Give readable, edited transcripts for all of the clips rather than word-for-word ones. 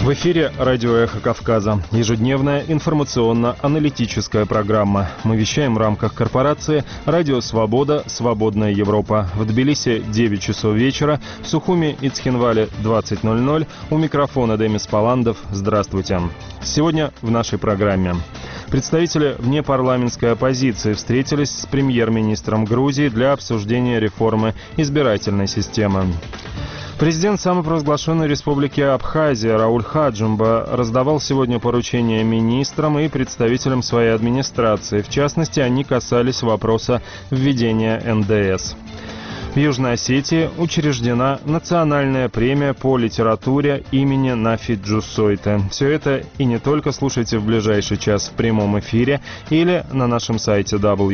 В эфире радио «Эхо Кавказа». Ежедневная информационно-аналитическая программа. Мы вещаем в рамках корпорации «Радио Свобода. Свободная Европа». В Тбилиси 9 часов вечера, в Сухуми и Цхинвале 20:00. У микрофона Демис Паландов. Здравствуйте. Сегодня в нашей программе. Представители внепарламентской оппозиции встретились с премьер-министром Грузии для обсуждения реформы избирательной системы. Президент самопровозглашенной республики Абхазия Рауль Хаджимба раздавал сегодня поручения министрам и представителям своей администрации. В частности, они касались вопроса введения НДС. В Южной Осетии учреждена национальная премия по литературе имени Нафи Джусойте. Все это и не только слушайте в ближайший час в прямом эфире или на нашем сайте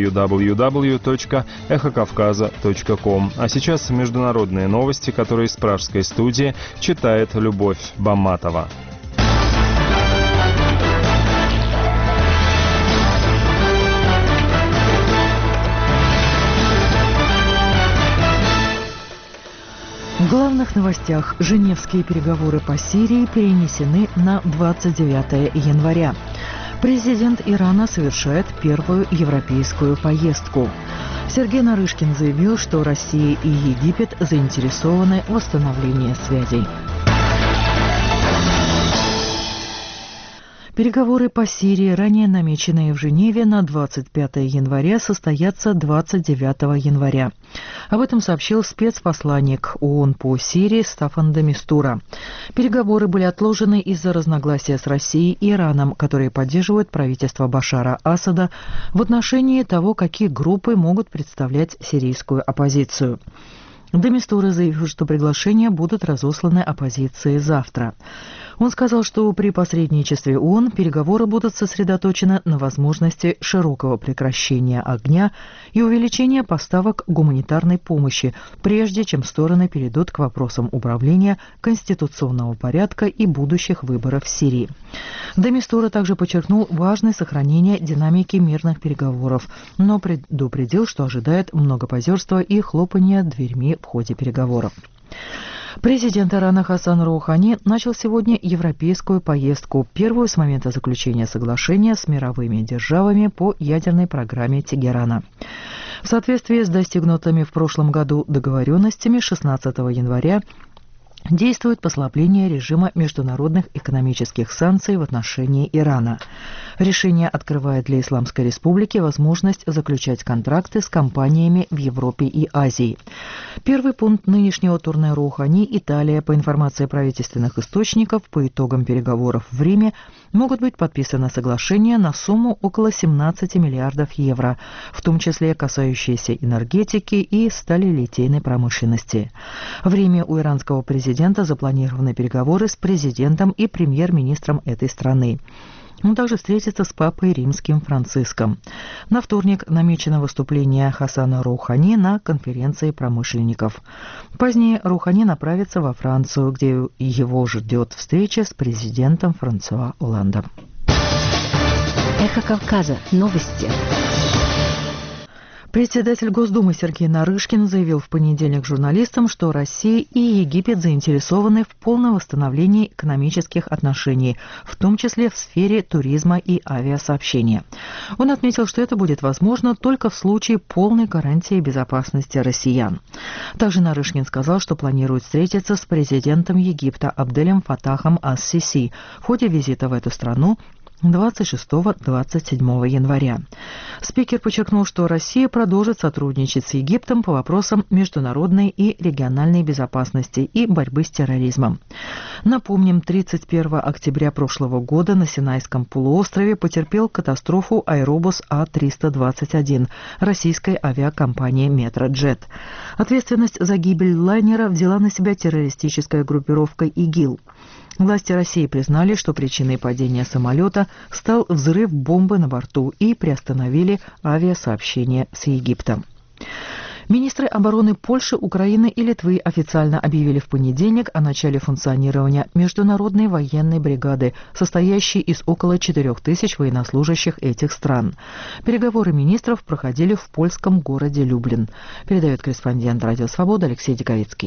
www.эхокавказа.ком. А сейчас международные новости, которые из пражской студии читает Любовь Баматова. В главных новостях: Женевские переговоры по Сирии перенесены на 29 января. Президент Ирана совершает первую европейскую поездку. Сергей Нарышкин заявил, что Россия и Египет заинтересованы в восстановлении связей. Переговоры по Сирии, ранее намеченные в Женеве на 25 января, состоятся 29 января. Об этом сообщил спецпосланник ООН по Сирии Стаффан де Мистура. Переговоры были отложены из-за разногласия с Россией и Ираном, которые поддерживают правительство Башара Асада в отношении того, какие группы могут представлять сирийскую оппозицию. Де Мистура заявил, что приглашения будут разосланы оппозиции завтра. Он сказал, что при посредничестве ООН переговоры будут сосредоточены на возможности широкого прекращения огня и увеличения поставок гуманитарной помощи, прежде чем стороны перейдут к вопросам управления, конституционного порядка и будущих выборов в Сирии. Де Мистура также подчеркнул важность сохранения динамики мирных переговоров, но предупредил, что ожидает многопозерства и хлопания дверьми в ходе переговоров. Президент Ирана Хасан Роухани начал сегодня европейскую поездку, первую с момента заключения соглашения с мировыми державами по ядерной программе Тегерана. В соответствии с достигнутыми в прошлом году договоренностями 16 января действует послабление режима международных экономических санкций в отношении Ирана. Решение открывает для Исламской Республики возможность заключать контракты с компаниями в Европе и Азии. Первый пункт нынешнего турне Роухани — Италия. По информации правительственных источников, по итогам переговоров в Риме могут быть подписаны соглашения на сумму около 17 миллиардов евро, в том числе касающиеся энергетики и сталелитейной промышленности. В Риме у иранского президента запланированы переговоры с президентом и премьер-министром этой страны. Он также встретится с папой римским Франциском. На вторник намечено выступление Хасана Роухани на конференции промышленников. Позднее Роухани направится во Францию, где его ждет встреча с президентом Франсуа Олландом. Эхо Кавказа. Новости. Председатель Госдумы Сергей Нарышкин заявил в понедельник журналистам, что Россия и Египет заинтересованы в полном восстановлении экономических отношений, в том числе в сфере туризма и авиасообщения. Он отметил, что это будет возможно только в случае полной гарантии безопасности россиян. Также Нарышкин сказал, что планирует встретиться с президентом Египта Абделем Фатахом ас-Сиси в ходе визита в эту страну 26-27 января. Спикер подчеркнул, что Россия продолжит сотрудничать с Египтом по вопросам международной и региональной безопасности и борьбы с терроризмом. Напомним, 31 октября прошлого года на Синайском полуострове потерпел катастрофу аэробус А-321 российской авиакомпании «Метроджет». Ответственность за гибель лайнера взяла на себя террористическая группировка ИГИЛ. Власти России признали, что причиной падения самолета стал взрыв бомбы на борту и приостановили авиасообщение с Египтом. Министры обороны Польши, Украины и Литвы официально объявили в понедельник о начале функционирования международной военной бригады, состоящей из около 4000 военнослужащих этих стран. Переговоры министров проходили в польском городе Люблин. Передает корреспондент «Радио Свобода» Алексей Диковицкий.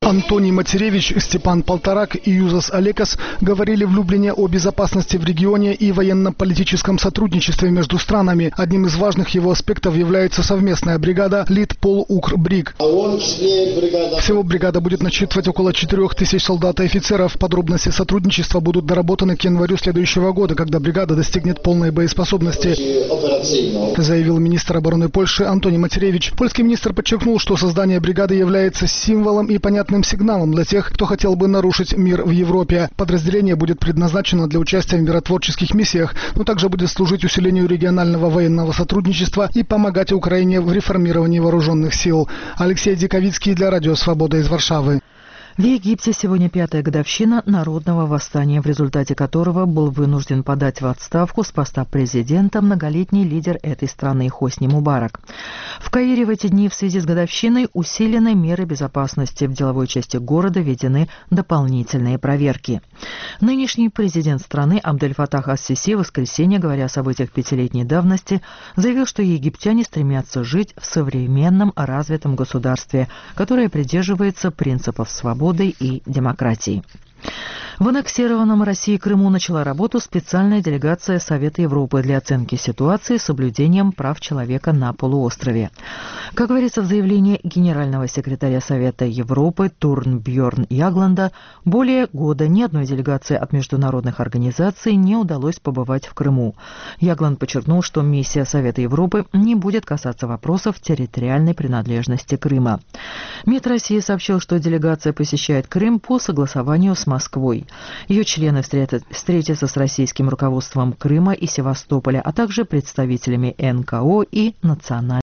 Антоний Матеревич, Степан Полторак и Юзас Олекас говорили в Люблине о безопасности в регионе и военно-политическом сотрудничестве между странами. Одним из важных его аспектов является совместная бригада Литпол-Укр-Бриг. Всего бригада будет насчитывать около 4000 солдат и офицеров. Подробности сотрудничества будут доработаны к январю следующего года, когда бригада достигнет полной боеспособности, заявил министр обороны Польши Антоний Матеревич. Польский министр подчеркнул, что создание бригады является символом и понятным сигналом для тех, кто хотел бы нарушить мир в Европе. Подразделение будет предназначено для участия в миротворческих миссиях, но также будет служить усилению регионального военного сотрудничества и помогать Украине в реформировании вооруженных сил. Алексей Диковицкий для Радио Свобода из Варшавы. В Египте сегодня 5-я годовщина народного восстания, в результате которого был вынужден подать в отставку с поста президента многолетний лидер этой страны Хосни Мубарак. В Каире в эти дни в связи с годовщиной усилены меры безопасности. В деловой части города введены дополнительные проверки. Нынешний президент страны Абдель-Фатах ас-Сиси в воскресенье, говоря о событиях 5-летней давности, заявил, что египтяне стремятся жить в современном развитом государстве, которое придерживается принципов свободы и демократии. В аннексированном Россией Крыму начала работу специальная делегация Совета Европы для оценки ситуации с соблюдением прав человека на полуострове. Как говорится в заявлении генерального секретаря Совета Европы Турнбьорн Ягланда, более года ни одной делегации от международных организаций не удалось побывать в Крыму. Ягланд подчеркнул, что миссия Совета Европы не будет касаться вопросов территориальной принадлежности Крыма. МИД России сообщил, что делегация посещает Крым по согласованию с Москвой. Ее члены встретятся с российским руководством Крыма и Севастополя, а также представителями НКО и национальных